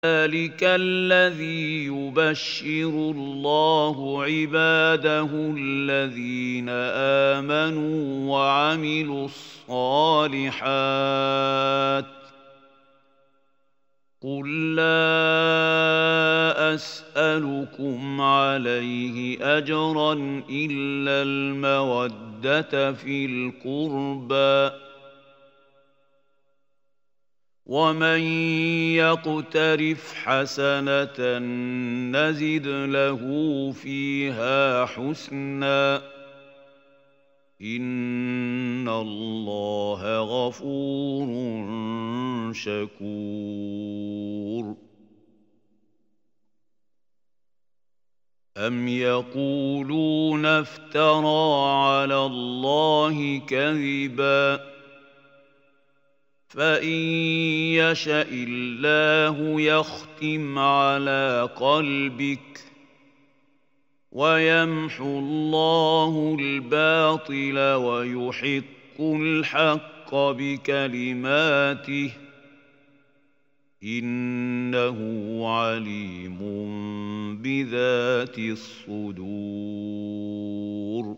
ذلك الذي يبشر الله عباده الذين آمنوا وعملوا الصالحات قل لا أسألكم عليه أجرا إلا المودة في القربى ومن يقترف حسنة نزد له فيها حسنا إن الله غفور شكور أم يقولون افترى على الله كذبا فإن يشأ الله يختم على قلبك ويمحو الله الباطل ويحق الحق بكلماته إنه عليم بذات الصدور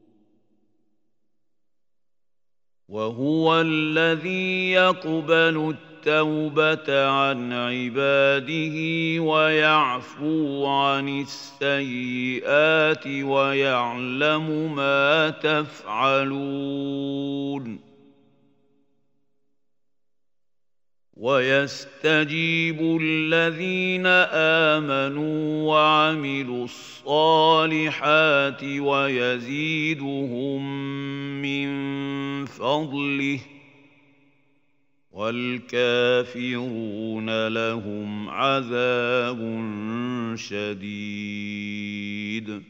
وهو الذي يقبل التوبة عن عباده ويعفو عن السيئات ويعلم ما تفعلون ويستجيب الذين آمنوا وعملوا الصالحات ويزيدهم من فضله والكافرون لهم عذاب شديد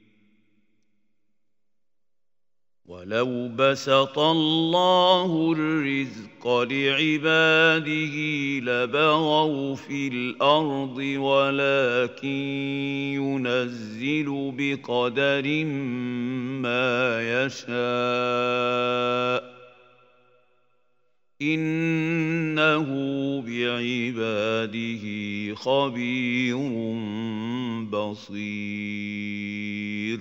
ولو بسط الله الرزق لعباده لبغوا في الأرض ولكن ينزل بقدر ما يشاء إنه بعباده خبير بصير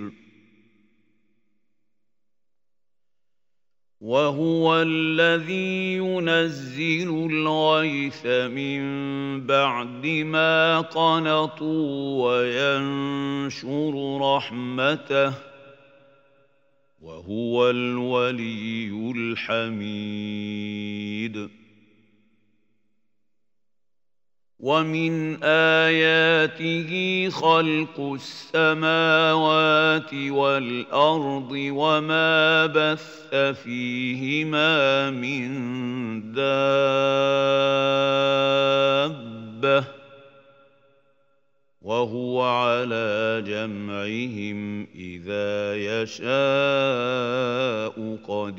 وهو الذي ينزل الغيث من بعد ما قنطوا وينشر رحمته وهو الولي الحميد ومن آياته خلق السماوات والأرض وما بث فيهما من دابة وهو على جمعهم إذا يشاء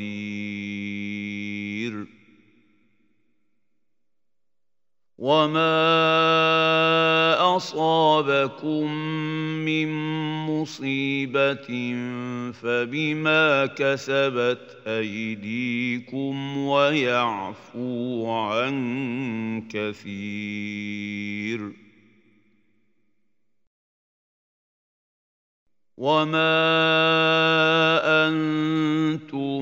قدير وما أصابكم من مصيبة فبما كسبت أيديكم ويعفو عن كثير وما أنتم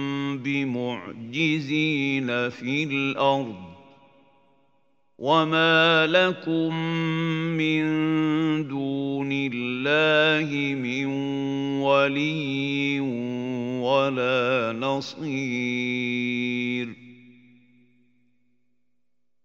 بمعجزين في الأرض وما لكم من دون الله من ولي ولا نصير